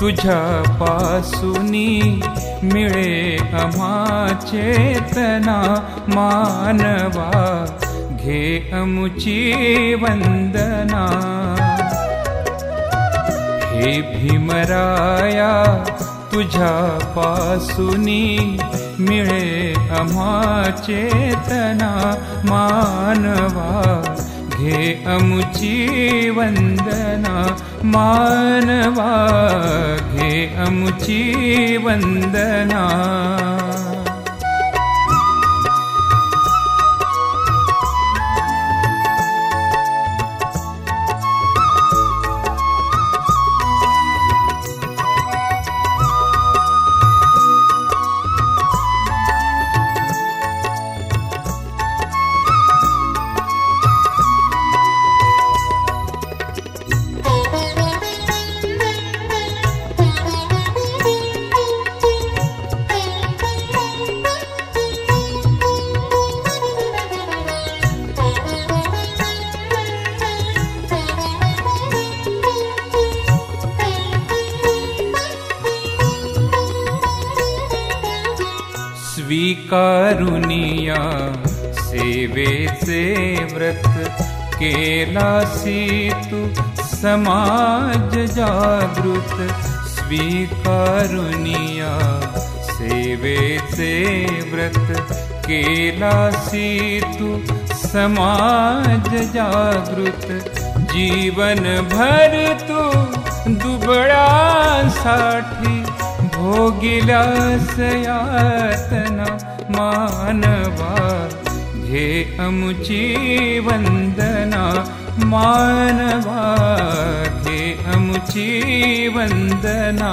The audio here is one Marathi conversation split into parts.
तुझ्यापासूनी मिळे आम्हा चेतना मानवा, घे अमुची वंदना। हे भीमराया तुझ्यापासूनी मिळे आम्हा चेतना मानवा, घे अमुची वंदना मानवा, घे अमुची वंदना। स्वीकारुनिया सेवेचे व्रत, केलासी तू समाज जागृत। स्वीकारुनिया सेवेचे व्रत, केलासी तू समाज जागृत। जीवन भर तू दुबळ्यांसाठी भोगिलास यातना मानवा, घे अमुची वंदना मानवा, घे अमुची वंदना।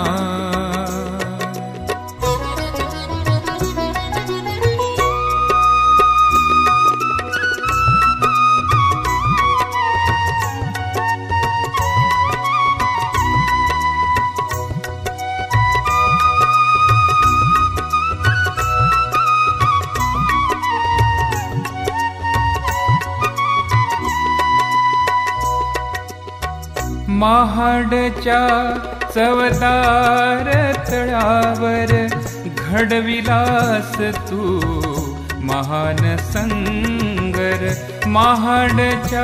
महाडच्या चवदार तळावर घडविलास तू महान संगर। महाडच्या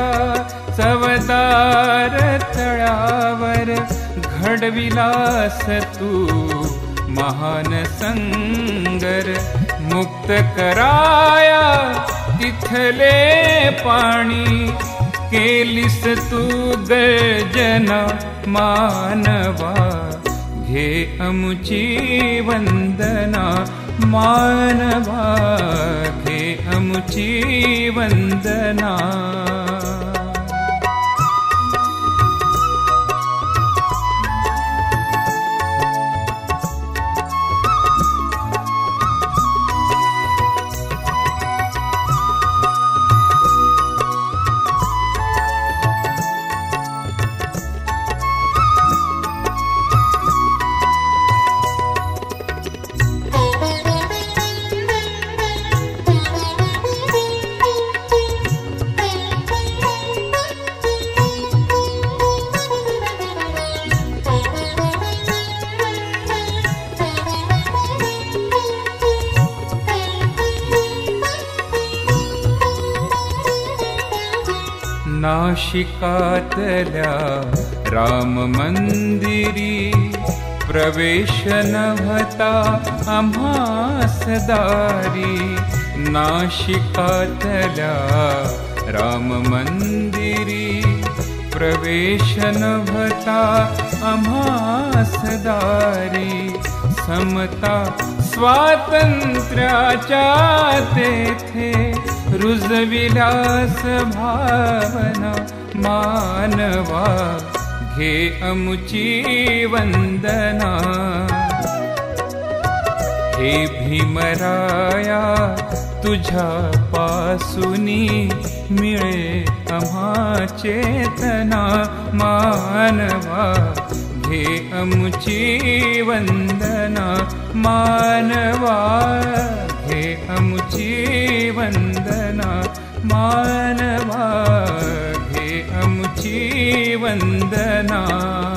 चवदार तळावर घडविलास तू महान संगर। मुक्त कराया तिथले पाणी, केलिस तू गर्जना मानवा, घे अमुची वंदना मानवा, घे अमुची वंदना। नाशिकातल्या राम मंदिरी प्रवेश नव्हता आम्हास दारी। नाशिकातल्या राम मंदिरी प्रवेश नव्हता आम्हास दारी। समता स्वातंत्र्याच्या तेथे रुजविलास भावना मानवा, घे अमुची वंदना। हे भीमराया तुझ्यापासूनी मिळे आम्हा चेतना मानवा, घे अमुची वंदना मानवा, घे अमुची वंदना मानवा, घे अमुची वंदना।